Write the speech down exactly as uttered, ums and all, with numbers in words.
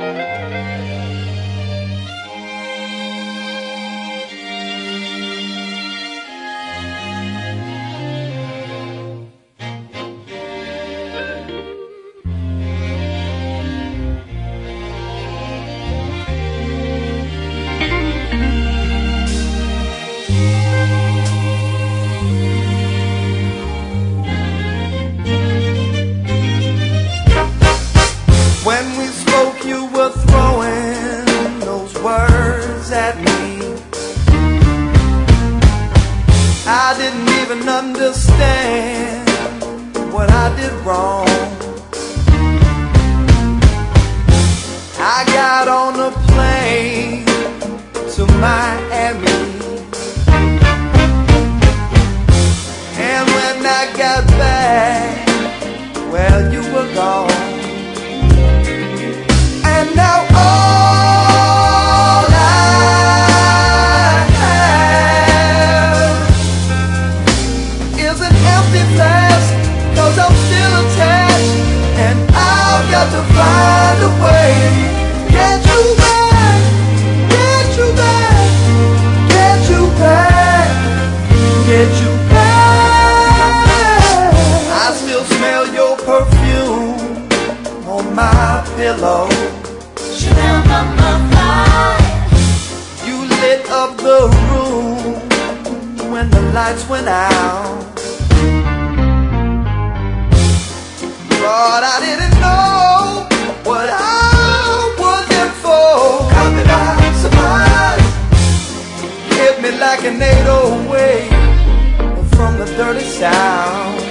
When we spoke, you were throwing those words at me. I didn't even understand what I did wrong. I got on a plane to Miami, and when I got back, well, you were gone. And now all I have is an empty flask, 'cause I'm still attached, and I've got to find a way to get you back, get you back, get you back, get you back. I still smell your perfume on my pillow. You lit up the room when the lights went out. But I didn't know what I was in for. How did I survive? Hit me like an eight oh wave from the dirty south.